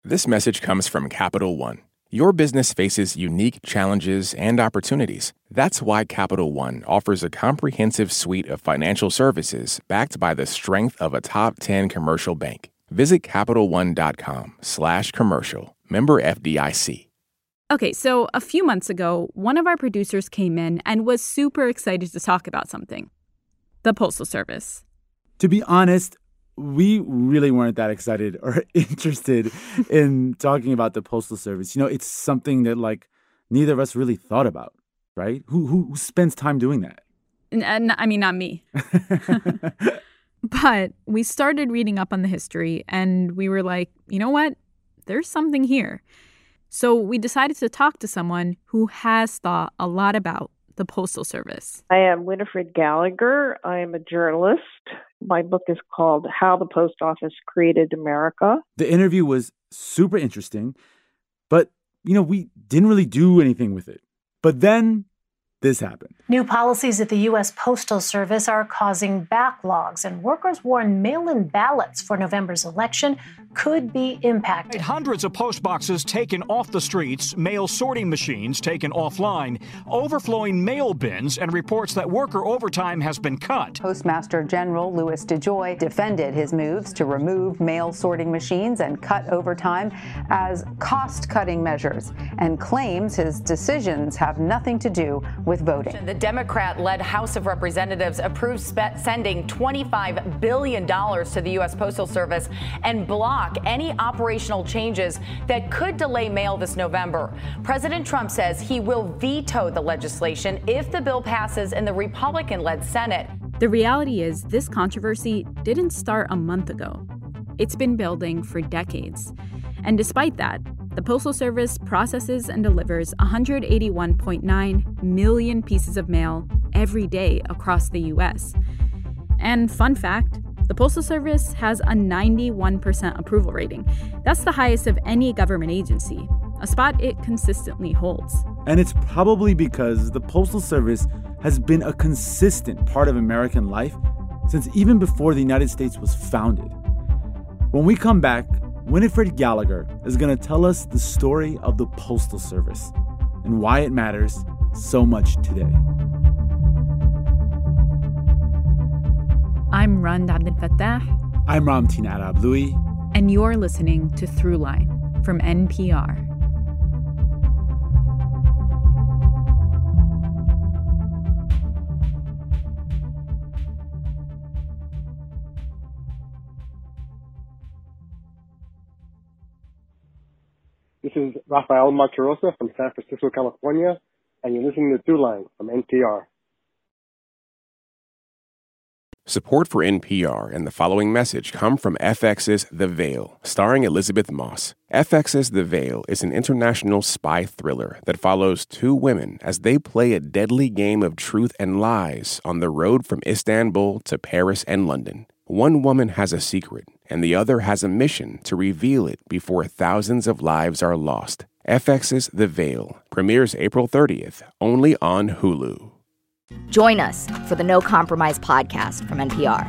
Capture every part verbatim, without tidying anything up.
This message comes from Capital One. Your business faces unique challenges and opportunities. That's why Capital One offers a comprehensive suite of financial services backed by the strength of a top ten commercial bank. Visit CapitalOne.com slash commercial. Member F D I C. Okay, so a few months ago, one of our producers came in and was super excited to talk about something. The Postal Service. To be honest, we really weren't that excited or interested in talking about the Postal Service. You know, it's something that, like, neither of us really thought about, right? Who who, who spends time doing that? And, and I mean, not me. But we started reading up on the history, and we were like, you know what? There's something here. So we decided to talk to someone who has thought a lot about the Postal Service. I am Winifred Gallagher. I am a journalist. My book is called How the Post Office Created America. The interview was super interesting, but, you know, we didn't really do anything with it. But then this happened. New policies at the U S Postal Service are causing backlogs, and workers warn mail-in ballots for November's election could be impacted. Hundreds of post boxes taken off the streets, mail sorting machines taken offline, overflowing mail bins, and reports that worker overtime has been cut. Postmaster General Louis DeJoy defended his moves to remove mail sorting machines and cut overtime as cost-cutting measures, and claims his decisions have nothing to do with voting. The Democrat-led House of Representatives approved spe- sending twenty-five billion dollars to the U S Postal Service and block any operational changes that could delay mail this November. President Trump says he will veto the legislation if the bill passes in the Republican-led Senate. The reality is this controversy didn't start a month ago. It's been building for decades. And despite that, the Postal Service processes and delivers one hundred eighty-one point nine million pieces of mail every day across the U S. And fun fact, the Postal Service has a ninety-one percent approval rating. That's the highest of any government agency, a spot it consistently holds. And it's probably because the Postal Service has been a consistent part of American life since even before the United States was founded. When we come back, Winifred Gallagher is going to tell us the story of the Postal Service and why it matters so much today. I'm Rand Abdelfatah. I'm Ramtin Arablouei. And you're listening to Throughline from N P R. This is Rafael Monterosa from San Francisco, California, and you're listening to Throughline from N P R. Support for N P R and the following message come from F X's The Veil, starring Elizabeth Moss. F X's The Veil is an international spy thriller that follows two women as they play a deadly game of truth and lies on the road from Istanbul to Paris and London. One woman has a secret, and the other has a mission to reveal it before thousands of lives are lost. F X's The Veil premieres April thirtieth, only on Hulu. Join us for the No Compromise podcast from N P R.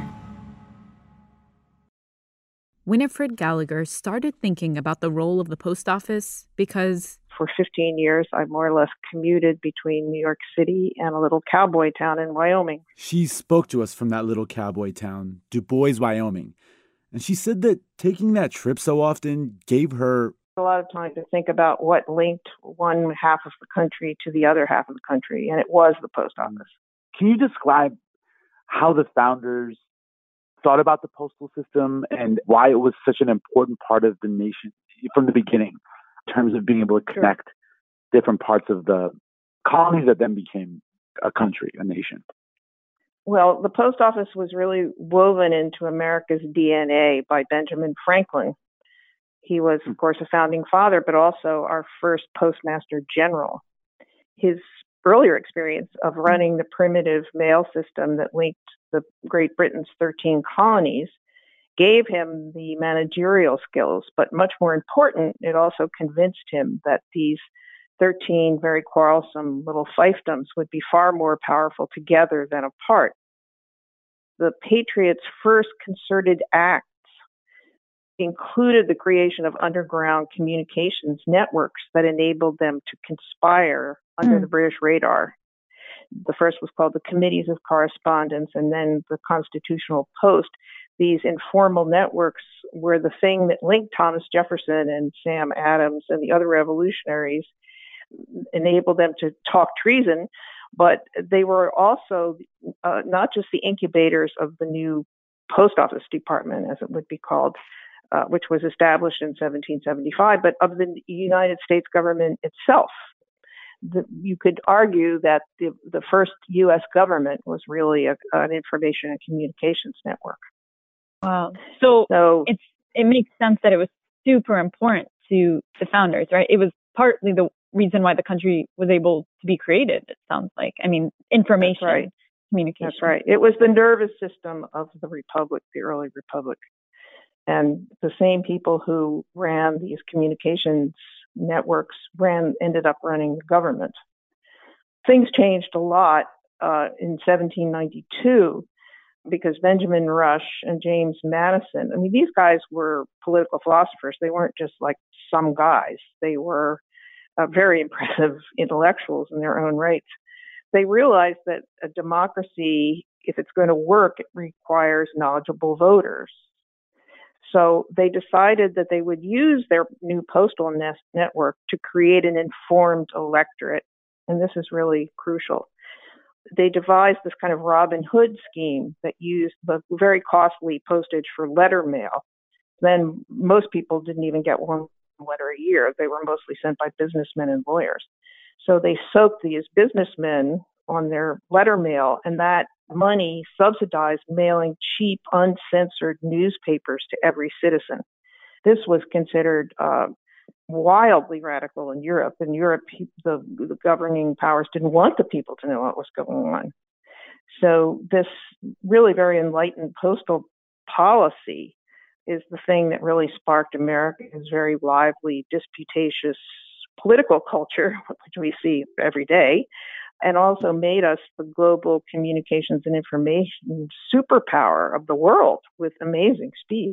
Winifred Gallagher started thinking about the role of the post office because For fifteen years, I more or less commuted between New York City and a little cowboy town in Wyoming. She spoke to us from that little cowboy town, Du Bois, Wyoming. And she said that taking that trip so often gave her a lot of time to think about what linked one half of the country to the other half of the country, and it was the post office. Can you describe how the founders thought about the postal system and why it was such an important part of the nation from the beginning in terms of being able to connect sure. different parts of the colonies that then became a country, a nation? Well, the post office was really woven into America's D N A by Benjamin Franklin. He was, of course, a founding father, but also our first postmaster general. His earlier experience of running the primitive mail system that linked the Great Britain's thirteen colonies gave him the managerial skills, but much more important, it also convinced him that these thirteen very quarrelsome little fiefdoms would be far more powerful together than apart. The Patriots' first concerted acts included the creation of underground communications networks that enabled them to conspire under mm. the British radar. The first was called the Committees of Correspondence, and then the Constitutional Post. These informal networks were the thing that linked Thomas Jefferson and Sam Adams and the other revolutionaries, enabled them to talk treason, but they were also uh, not just the incubators of the new post office department, as it would be called, uh, which was established in seventeen seventy-five, but of the United States government itself. The, you could argue that the, the first U S government was really a, an information and communications network. Wow. So, so it's it makes sense that it was super important to the founders, right? It was partly the reason why the country was able to be created, it sounds like. I mean, information, That's right. communication. That's right. It was the nervous system of the republic, the early republic. And the same people who ran these communications networks ran ended up running the government. Things changed a lot uh, in seventeen ninety-two because Benjamin Rush and James Madison, I mean, these guys were political philosophers. They weren't just like some guys. They were uh, very impressive intellectuals in their own rights. They realized that a democracy, if it's going to work, it requires knowledgeable voters. So they decided that they would use their new postal nest network to create an informed electorate. And this is really crucial. They devised this kind of Robin Hood scheme that used the very costly postage for letter mail. Then most people didn't even get one letter a year. They were mostly sent by businessmen and lawyers. So they soaked these businessmen on their letter mail, and that money subsidized mailing cheap, uncensored newspapers to every citizen. This was considered uh, wildly radical in Europe. In Europe, the, the governing powers didn't want the people to know what was going on. So this really very enlightened postal policy is the thing that really sparked America's very lively, disputatious political culture, which we see every day, and also made us the global communications and information superpower of the world with amazing speed.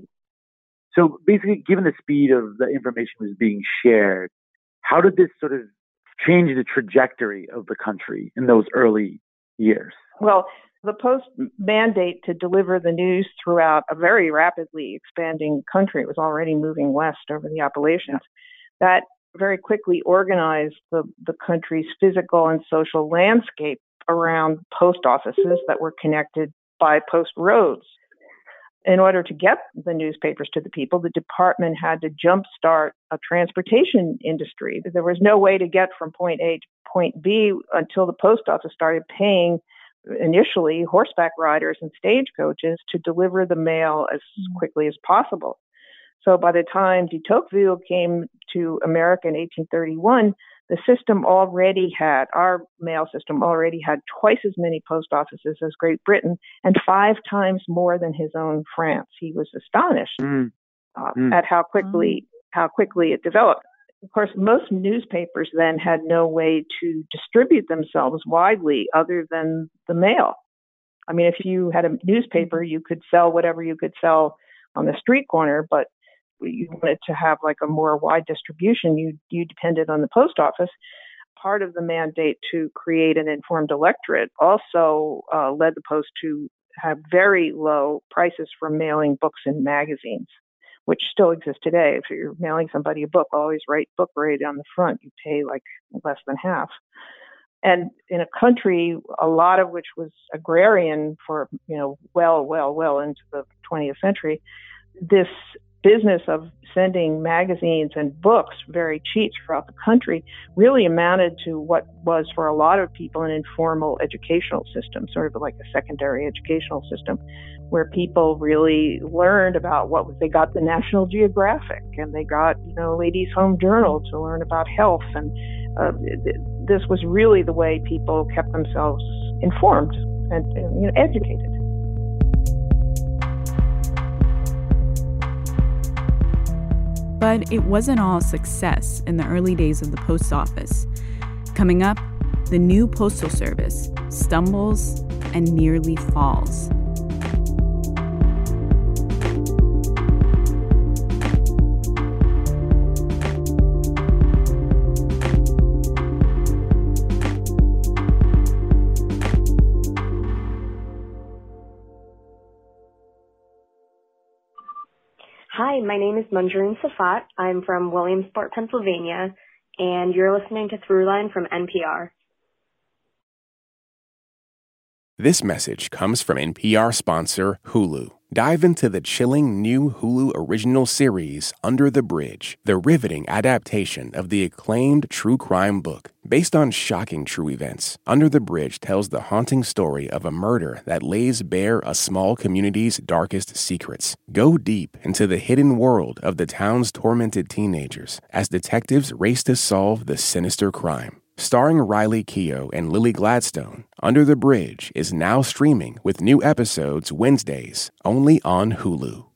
So basically, given the speed of the information was being shared, how did this sort of change the trajectory of the country in those early years? Well, the Post mandate to deliver the news throughout a very rapidly expanding country, it was already moving west over the Appalachians, that very quickly organized the, the country's physical and social landscape around post offices that were connected by post roads. In order to get the newspapers to the people, the department had to jumpstart a transportation industry. There was no way to get from point A to point B until the post office started paying initially horseback riders and stagecoaches to deliver the mail as quickly as possible. So by the time de Tocqueville came to America in eighteen thirty-one, the system already had, our mail system already had twice as many post offices as Great Britain and five times more than his own France. He was astonished mm. Uh, mm. at how quickly, how quickly it developed. Of course, most newspapers then had no way to distribute themselves widely other than the mail. I mean, if you had a newspaper, you could sell whatever you could sell on the street corner, but you wanted to have like a more wide distribution, you you depended on the post office. Part of the mandate to create an informed electorate also uh, led the Post to have very low prices for mailing books and magazines, which still exist today. If you're mailing somebody a book, always write book rate on the front. You pay like less than half. And in a country, a lot of which was agrarian for, you know, well, well, well into the twentieth century, this business of sending magazines and books very cheap throughout the country really amounted to what was for a lot of people an informal educational system, sort of like a secondary educational system, where people really learned about what was, they got the National Geographic and they got, you know, Ladies' Home Journal to learn about health. And uh, this was really the way people kept themselves informed and, and you know, educated. But it wasn't all success in the early days of the post office. Coming up, the new postal service stumbles and nearly falls. Hi, my name is Manjureen Safat. I'm from Williamsport, Pennsylvania, and you're listening to Throughline from N P R. This message comes from N P R sponsor Hulu. Dive into the chilling new Hulu original series, Under the Bridge, the riveting adaptation of the acclaimed true crime book. Based on shocking true events, Under the Bridge tells the haunting story of a murder that lays bare a small community's darkest secrets. Go deep into the hidden world of the town's tormented teenagers as detectives race to solve the sinister crime. Starring Riley Keough and Lily Gladstone, Under the Bridge is now streaming with new episodes Wednesdays, only on Hulu.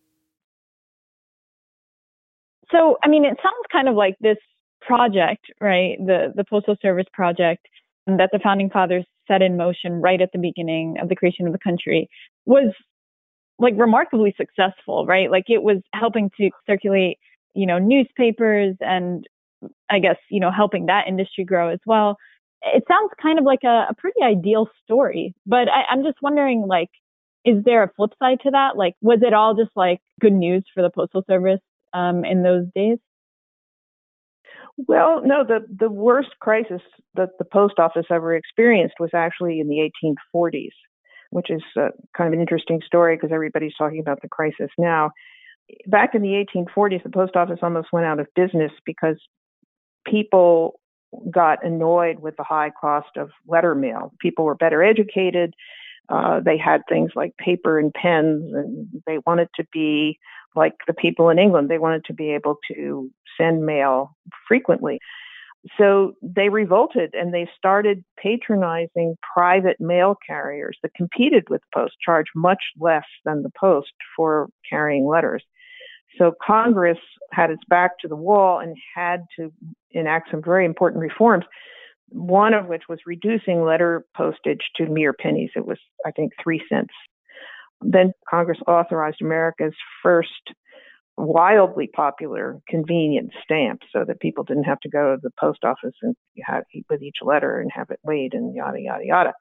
So, I mean, it sounds kind of like this project, right, the, the Postal Service project that the Founding Fathers set in motion right at the beginning of the creation of the country was, like, remarkably successful, right? Like, it was helping to circulate, you know, newspapers and I guess, you know, helping that industry grow as well. It sounds kind of like a, a pretty ideal story, but I, I'm just wondering, like, is there a flip side to that? Like, was it all just like good news for the Postal Service um, in those days? Well, no, the, the worst crisis that the post office ever experienced was actually in the eighteen forties, which is uh, kind of an interesting story because everybody's talking about the crisis now. Back in the eighteen forties, the post office almost went out of business because people got annoyed with the high cost of letter mail. People were better educated. Uh, they had things like paper and pens, and they wanted to be like the people in England. They wanted to be able to send mail frequently. So they revolted and they started patronizing private mail carriers that competed with the Post, charged much less than the Post for carrying letters. So Congress had its back to the wall and had to enact some very important reforms, one of which was reducing letter postage to mere pennies. It was, I think, three cents. Then Congress authorized America's first wildly popular convenience stamp so that people didn't have to go to the post office and have, with each letter and have it weighed and yada, yada, yada.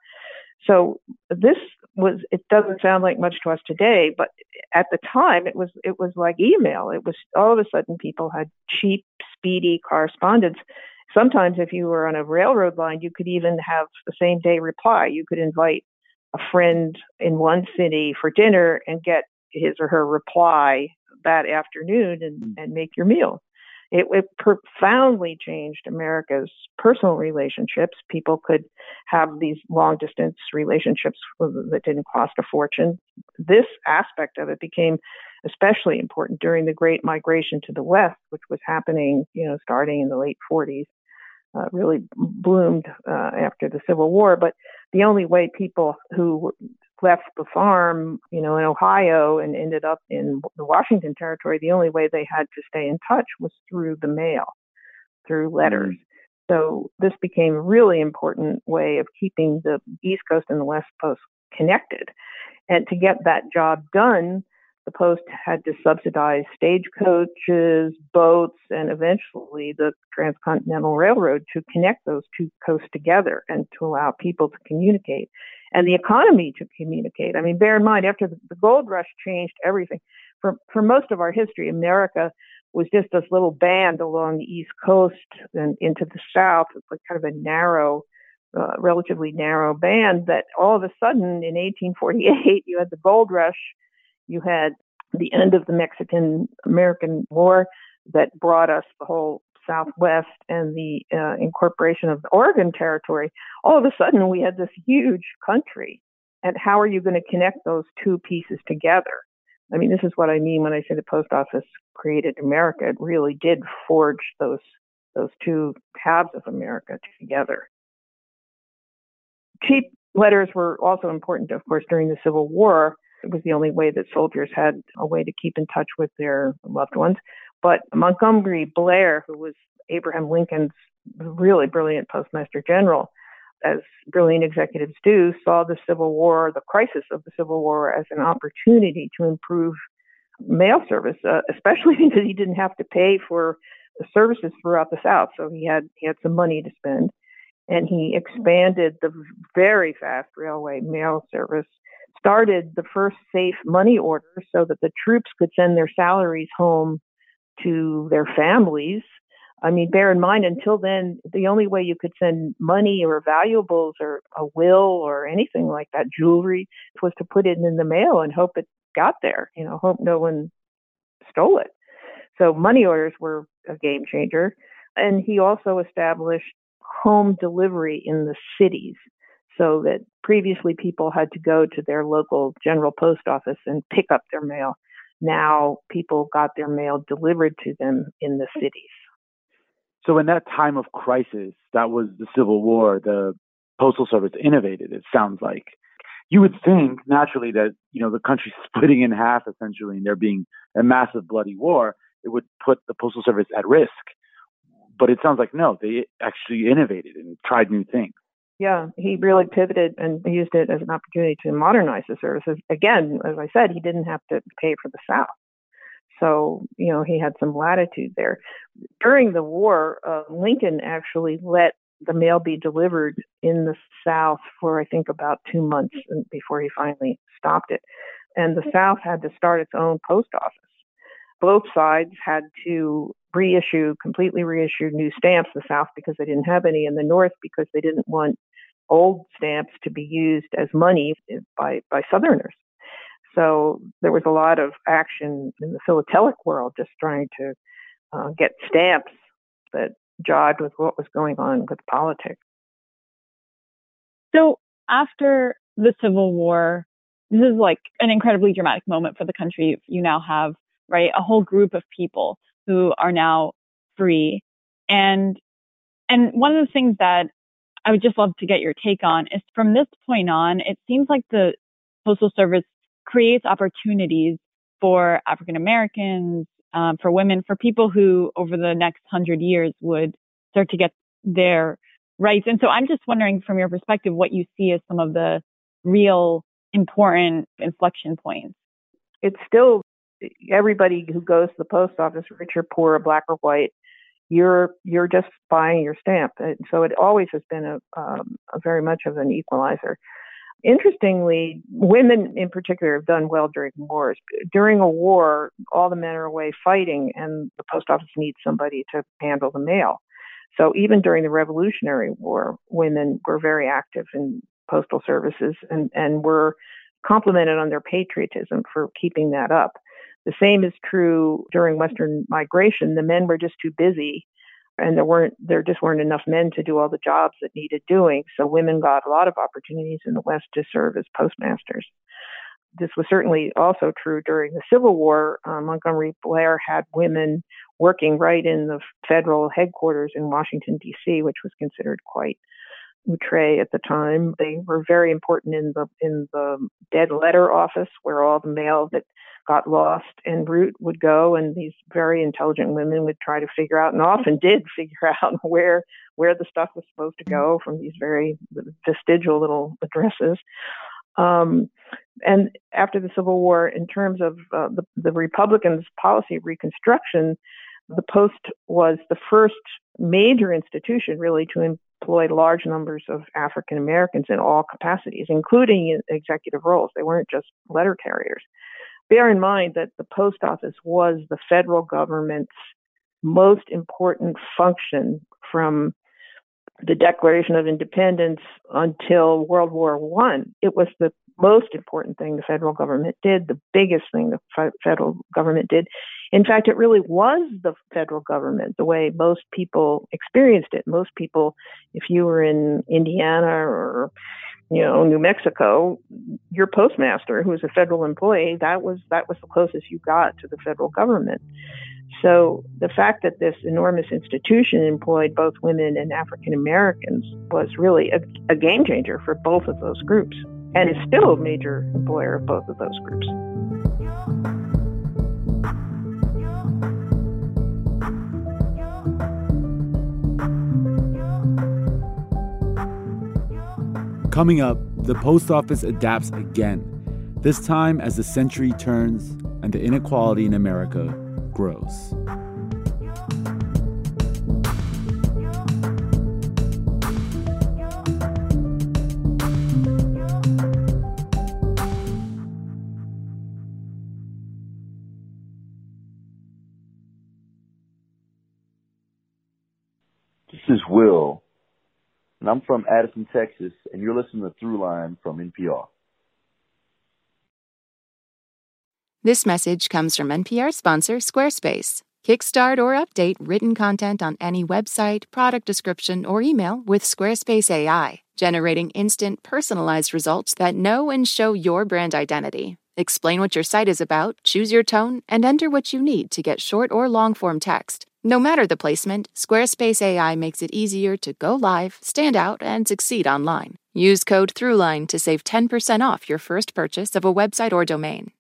So this was, it doesn't sound like much to us today, but at the time it was, it was like email. It was all of a sudden people had cheap, speedy correspondence. Sometimes if you were on a railroad line, you could even have the same day reply. You could invite a friend in one city for dinner and get his or her reply that afternoon and, and make your meal. It, it profoundly changed America's personal relationships. People could have these long distance relationships that didn't cost a fortune. This aspect of it became especially important during the Great Migration to the West, which was happening, you know, starting in the late forties, uh, really bloomed uh, after the Civil War. But the only way people who left the farm, you know, in Ohio and ended up in the Washington Territory, the only way they had to stay in touch was through the mail, through letters. Mm-hmm. So this became a really important way of keeping the East Coast and the West Coast connected. And to get that job done, the Post had to subsidize stagecoaches, boats, and eventually the Transcontinental Railroad to connect those two coasts together and to allow people to communicate and the economy to communicate. I mean, bear in mind, after the gold rush changed everything. For, for most of our history, America was just this little band along the East Coast and into the South. It's like kind of a narrow, uh, relatively narrow band that all of a sudden in eighteen forty-eight, you had the gold rush. You had the end of the Mexican-American War that brought us the whole Southwest and the uh, incorporation of the Oregon Territory. All of a sudden, we had this huge country. And how are you going to connect those two pieces together? I mean, this is what I mean when I say the post office created America. It really did forge those those two halves of America together. Cheap letters were also important, of course, during the Civil War. It was the only way that soldiers had a way to keep in touch with their loved ones. But Montgomery Blair, who was Abraham Lincoln's really brilliant postmaster general, as brilliant executives do, saw the Civil War, the crisis of the Civil War, as an opportunity to improve mail service, uh, especially because he didn't have to pay for the services throughout the South. So he had he had some money to spend. And he expanded the very fast railway mail service, started the first safe money order so that the troops could send their salaries home to their families. I mean, bear in mind, until then, the only way you could send money or valuables or a will or anything like that, jewelry, was to put it in the mail and hope it got there, you know, hope no one stole it. So money orders were a game changer. And he also established home delivery in the cities so that previously people had to go to their local general post office and pick up their mail. Now people got their mail delivered to them in the cities. So in that time of crisis, that was the Civil War, the Postal Service innovated, it sounds like. You would think naturally that, you know, the country splitting in half essentially and there being a massive bloody war, it would put the Postal Service at risk. But it sounds like no, they actually innovated and tried new things. Yeah, he really pivoted and used it as an opportunity to modernize the services. Again, as I said, he didn't have to pay for the South. So, you know, he had some latitude there. During the war, uh, Lincoln actually let the mail be delivered in the South for, I think, about two months before he finally stopped it. And the South had to start its own post office. Both sides had to reissue, completely reissue new stamps, the South because they didn't have any, and the North because they didn't want old stamps to be used as money by, by Southerners. So there was a lot of action in the philatelic world just trying to uh, get stamps that jived with what was going on with politics. So after the Civil War, this is like an incredibly dramatic moment for the country. You now have, right, a whole group of people who are now free. And and one of the things that I would just love to get your take on is from this point on, it seems like the Postal Service creates opportunities for African Americans, um, for women, for people who over the next hundred years would start to get their rights. And so I'm just wondering from your perspective, what you see as some of the real important inflection points. It's still everybody who goes to the post office, rich or poor, black or white, you're you're just buying your stamp. And so it always has been a, um, a very much of an equalizer. Interestingly, women in particular have done well during wars. During a war, all the men are away fighting, and the post office needs somebody to handle the mail. So even during the Revolutionary War, women were very active in postal services and, and were complimented on their patriotism for keeping that up. The same is true during Western migration. The men were just too busy, and there weren't there just weren't enough men to do all the jobs that needed doing. So women got a lot of opportunities in the West to serve as postmasters. This was certainly also true during the Civil War. Uh, Montgomery Blair had women working right in the federal headquarters in Washington, D C, which was considered quite outre at the time. They were very important in the in the dead letter office, where all the mail that got lost en route would go, and these very intelligent women would try to figure out, and often did figure out where where the stuff was supposed to go from these very vestigial little addresses. Um, and after the Civil War, in terms of uh, the, the Republicans' policy of Reconstruction, the Post was the first major institution really to employ large numbers of African Americans in all capacities, including in executive roles. They weren't just letter carriers. Bear in mind that the post office was the federal government's most important function from the Declaration of Independence until World War One. It was the most important thing the federal government did, the biggest thing the f- federal government did. In fact, it really was the federal government, the way most people experienced it. Most people, if you were in Indiana or, you know, New Mexico, your postmaster, who was a federal employee, that was that was the closest you got to the federal government. So the fact that this enormous institution employed both women and African Americans was really a, a game changer for both of those groups, and is still a major employer of both of those groups. Coming up, the post office adapts again, this time as the century turns and the inequality in America grows. This is Will, and I'm from Addison, Texas, and you're listening to Throughline from N P R. This message comes from N P R sponsor Squarespace. Kickstart or update written content on any website, product description, or email with Squarespace A I, generating instant, personalized results that know and show your brand identity. Explain what your site is about, choose your tone, and enter what you need to get short or long-form text. No matter the placement, Squarespace A I makes it easier to go live, stand out, and succeed online. Use code THROUGHLINE to save ten percent off your first purchase of a website or domain.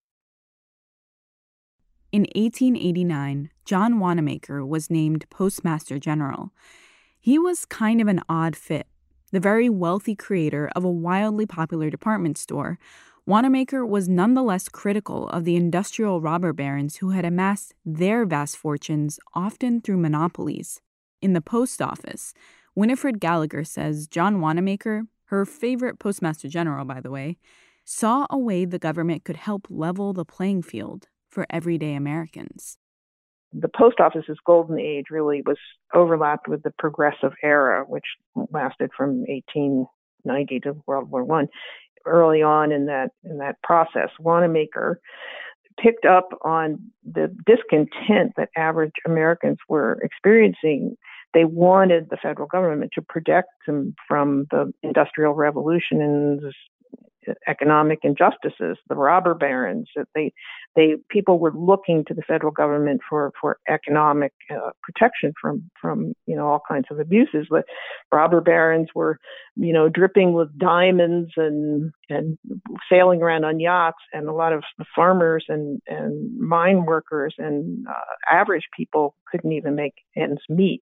In eighteen eighty-nine, John Wanamaker was named Postmaster General. He was kind of an odd fit. The very wealthy creator of a wildly popular department store, Wanamaker was nonetheless critical of the industrial robber barons who had amassed their vast fortunes often through monopolies. In the post office, Winifred Gallagher says John Wanamaker, her favorite postmaster general, by the way, saw a way the government could help level the playing field for everyday Americans. The post office's golden age really was overlapped with the progressive era, which lasted from eighteen ninety to World War One. Early on in that in that process, Wanamaker picked up on the discontent that average Americans were experiencing. They wanted the federal government to protect them from the Industrial Revolution and economic injustices, the robber barons. That they, they people were looking to the federal government for for economic uh, protection from from you know all kinds of abuses. The robber barons were you know dripping with diamonds and and sailing around on yachts, and a lot of the farmers and and mine workers and uh, average people couldn't even make ends meet.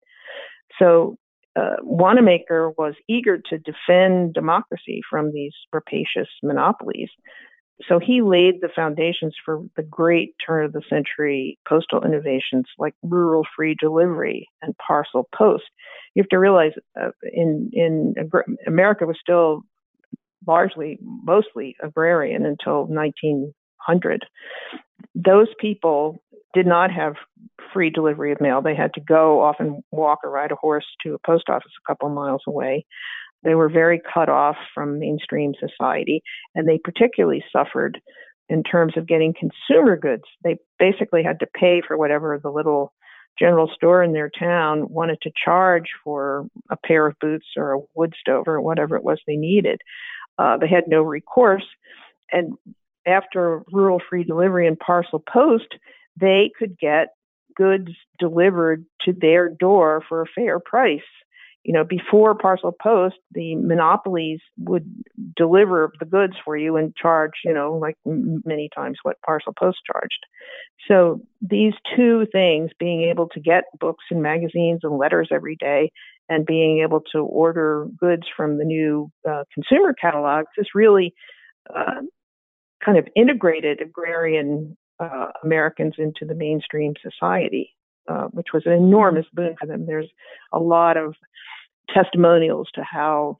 So Uh, Wanamaker was eager to defend democracy from these rapacious monopolies. So he laid the foundations for the great turn of the century postal innovations like rural free delivery and parcel post. You have to realize uh, in, in America was still largely, mostly agrarian until nineteen hundred. Those people did not have free delivery of mail. They had to go, often walk or ride a horse to a post office a couple of miles away. They were very cut off from mainstream society, and they particularly suffered in terms of getting consumer goods. They basically had to pay for whatever the little general store in their town wanted to charge for a pair of boots or a wood stove or whatever it was they needed. Uh, they had no recourse. And after rural free delivery and parcel post, they could get goods delivered to their door for a fair price. You know, before parcel post, the monopolies would deliver the goods for you and charge, you know, like many times what parcel post charged. So these two things, being able to get books and magazines and letters every day and being able to order goods from the new uh, consumer catalogs, is really uh, kind of integrated agrarian Uh, Americans into the mainstream society, uh, which was an enormous boon for them. There's a lot of testimonials to how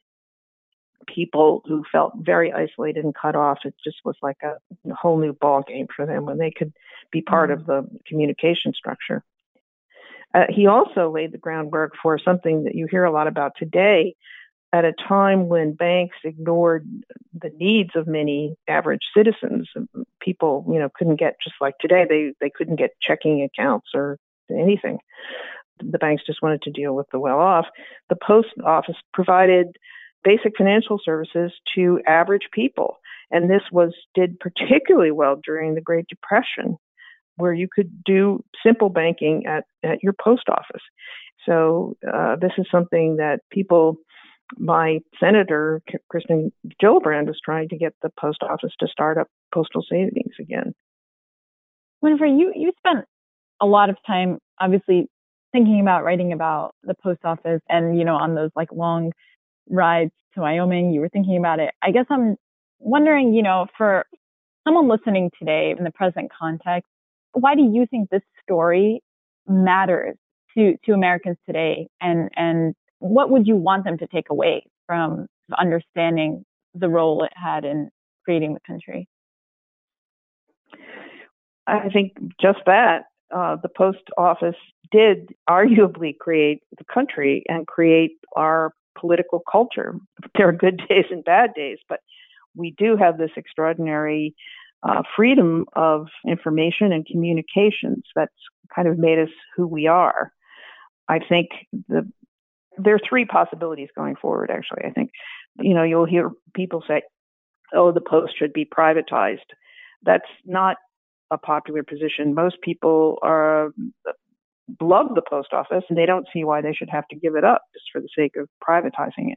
people who felt very isolated and cut off, it just was like a, a whole new ball game for them when they could be part mm-hmm. of the communication structure. Uh, he also laid the groundwork for something that you hear a lot about today, at a time when banks ignored the needs of many average citizens. People, you know, couldn't get, just like today, they, they couldn't get checking accounts or anything. The banks just wanted to deal with the well-off. The post office provided basic financial services to average people. And this was did particularly well during the Great Depression, where you could do simple banking at, at your post office. So uh, this is something that people... My senator, Kristen Gillibrand, was trying to get the post office to start up postal savings again. Winifred, you, you spent a lot of time, obviously, thinking about writing about the post office and, you know, on those like long rides to Wyoming, you were thinking about it. I guess I'm wondering, you know, for someone listening today in the present context, why do you think this story matters to, to Americans today? And, and what would you want them to take away from understanding the role it had in creating the country? I think just that. uh, the post office did arguably create the country and create our political culture. There are good days and bad days, but we do have this extraordinary uh, freedom of information and communications that's kind of made us who we are. I think the there are three possibilities going forward, actually. I think, you know, you'll hear people say, oh, the Post should be privatized. That's not a popular position. Most people are love the post office, and they don't see why they should have to give it up just for the sake of privatizing it.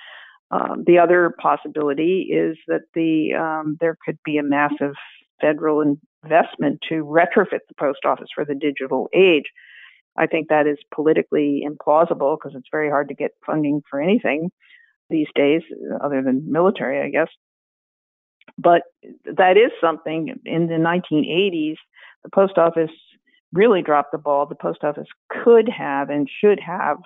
Um, the other possibility is that the um, there could be a massive federal investment to retrofit the post office for the digital age. I think that is politically implausible because it's very hard to get funding for anything these days, other than military, I guess. But that is something. In the nineteen eighties, the post office really dropped the ball. The post office could have and should have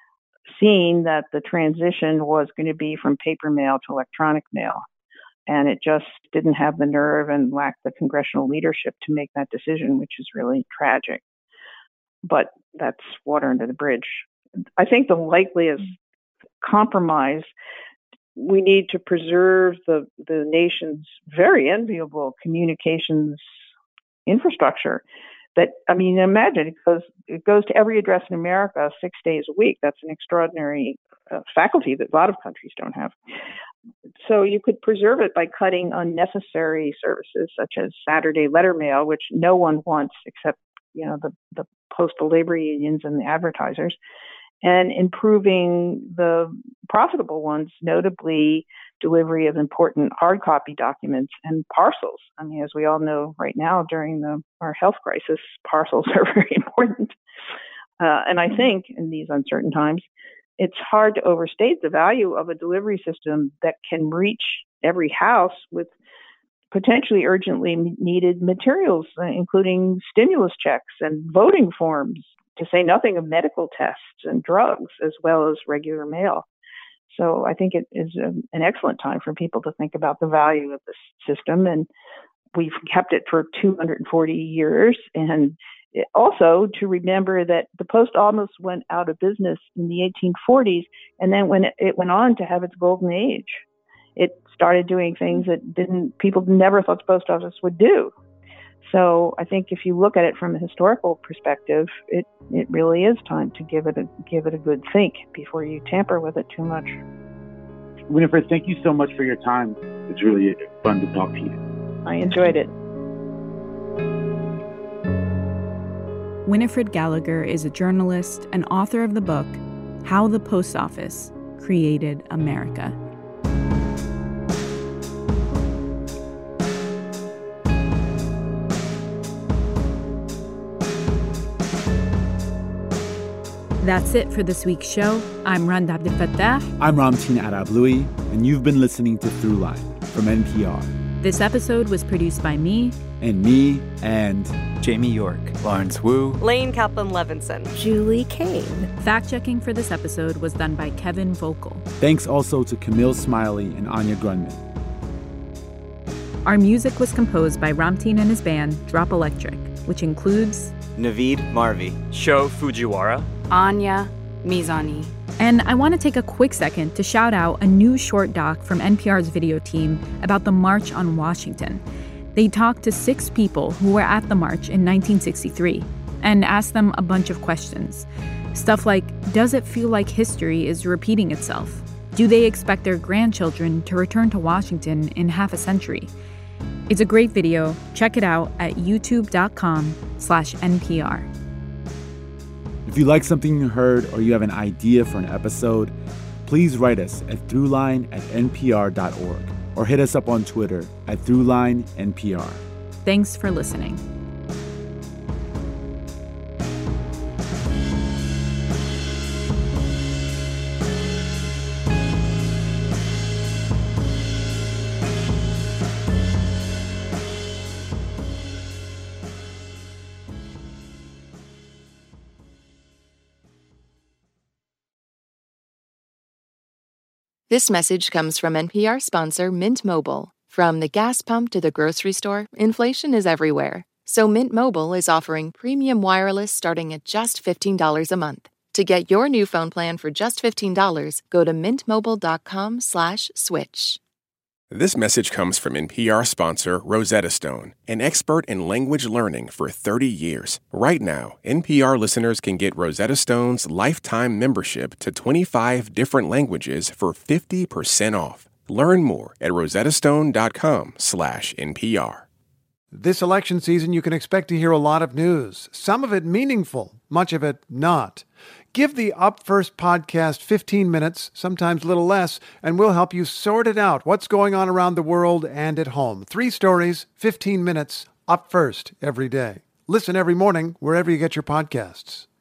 seen that the transition was going to be from paper mail to electronic mail. And it just didn't have the nerve and lacked the congressional leadership to make that decision, which is really tragic. But that's water under the bridge. I think the likeliest compromise, we need to preserve the, the nation's very enviable communications infrastructure. That, I mean, imagine it goes, it goes to every address in America six days a week. That's an extraordinary uh, faculty that a lot of countries don't have. So you could preserve it by cutting unnecessary services such as Saturday letter mail, which no one wants except, you know, the, the postal labor unions and the advertisers, and improving the profitable ones, notably delivery of important hard copy documents and parcels. I mean, as we all know right now during the our health crisis, parcels are very important. Uh, and I think in these uncertain times, it's hard to overstate the value of a delivery system that can reach every house with potentially urgently needed materials, uh, including stimulus checks and voting forms, to say nothing of medical tests and drugs, as well as regular mail. So I think it is a, an excellent time for people to think about the value of this system. And we've kept it for two hundred forty years. And also to remember that the Post almost went out of business in the eighteen forties. And then when it, it went on to have its golden age, it started doing things that didn't people never thought the Post Office would do. So I think if you look at it from a historical perspective, it, it really is time to give it a give it a good think before you tamper with it too much. Winifred, thank you so much for your time. It's really fun to talk to you. I enjoyed it. Winifred Gallagher is a journalist and author of the book, How the Post Office Created America. That's it for this week's show. I'm Rand Abdelfatah. I'm Ramtin Arablouei, and you've been listening to Throughline from N P R. This episode was produced by me. And me, and... Jamie York, Lawrence Wu, Lane Kaplan-Levinson, Julie Kane. Fact-checking for this episode was done by Kevin Volkel. Thanks also to Camille Smiley and Anya Grundman. Our music was composed by Ramtin and his band, Drop Electric, which includes... Naveed Marvi, Sho Fujiwara, Anya Mizani. And I want to take a quick second to shout out a new short doc from N P R's video team about the March on Washington. They talked to six people who were at the march in nineteen sixty-three and asked them a bunch of questions. Stuff like, does it feel like history is repeating itself? Do they expect their grandchildren to return to Washington in half a century? It's a great video. Check it out at youtube.com slash NPR. If you like something you heard or you have an idea for an episode, please write us at throughline at n p r dot org or hit us up on Twitter at throughlinenpr. Thanks for listening. This message comes from N P R sponsor Mint Mobile. From the gas pump to the grocery store, inflation is everywhere. So Mint Mobile is offering premium wireless starting at just fifteen dollars a month. To get your new phone plan for just fifteen dollars, go to mintmobile.com slash switch. This message comes from N P R sponsor Rosetta Stone, an expert in language learning for thirty years. Right now, N P R listeners can get Rosetta Stone's lifetime membership to twenty-five different languages for fifty percent off. Learn more at rosettastone.com slash NPR. This election season, you can expect to hear a lot of news, some of it meaningful, much of it not. Give the Up First podcast fifteen minutes, sometimes a little less, and we'll help you sort it out, what's going on around the world and at home. Three stories, fifteen minutes, Up First every day. Listen every morning wherever you get your podcasts.